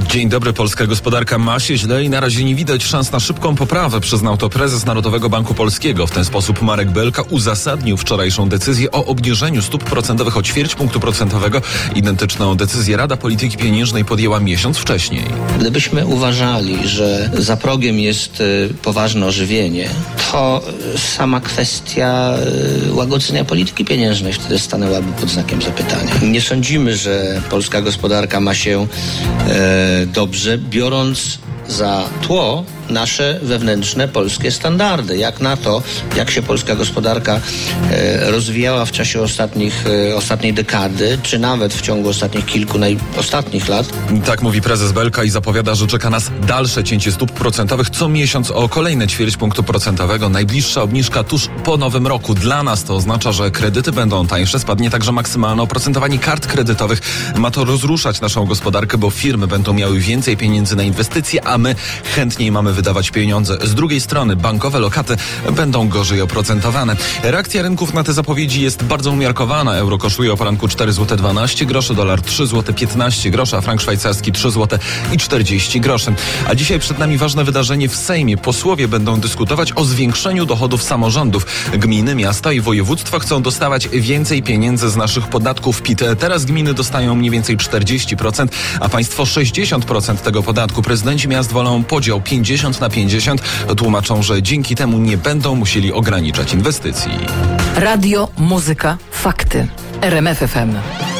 Dzień dobry. Polska gospodarka ma się źle i na razie nie widać szans na szybką poprawę, przyznał to prezes Narodowego Banku Polskiego. W ten sposób Marek Belka uzasadnił wczorajszą decyzję o obniżeniu stóp procentowych o ćwierć punktu procentowego. Identyczną decyzję Rada Polityki Pieniężnej podjęła miesiąc wcześniej. Gdybyśmy uważali, że za progiem jest poważne ożywienie, to sama kwestia łagodzenia polityki pieniężnej wtedy stanęłaby pod znakiem zapytania. Nie sądzimy, że polska gospodarka ma się dobrze, biorąc za tło nasze wewnętrzne polskie standardy. Jak na to, jak się polska gospodarka rozwijała w czasie ostatniej dekady, czy nawet w ciągu ostatnich kilku ostatnich lat. Tak mówi prezes Belka i zapowiada, że czeka nas dalsze cięcie stóp procentowych co miesiąc o kolejne ćwierć punktu procentowego. Najbliższa obniżka tuż po nowym roku. Dla nas to oznacza, że kredyty będą tańsze, spadnie także maksymalne oprocentowanie kart kredytowych. Ma to rozruszać naszą gospodarkę, bo firmy będą miały więcej pieniędzy na inwestycje, a my chętniej mamy wydawać pieniądze. Z drugiej strony bankowe lokaty będą gorzej oprocentowane. Reakcja rynków na te zapowiedzi jest bardzo umiarkowana. Euro kosztuje o poranku 4,12 zł, dolar 3,15 zł, a frank szwajcarski 3,40 zł. A dzisiaj przed nami ważne wydarzenie w Sejmie. Posłowie będą dyskutować o zwiększeniu dochodów samorządów. Gminy, miasta i województwa chcą dostawać więcej pieniędzy z naszych podatków PIT. Teraz gminy dostają mniej więcej 40%, a państwo 60% tego podatku. Prezydenci miast wolą podział 50/50. Tłumaczą, że dzięki temu nie będą musieli ograniczać inwestycji. Radio, muzyka, fakty. RMF FM.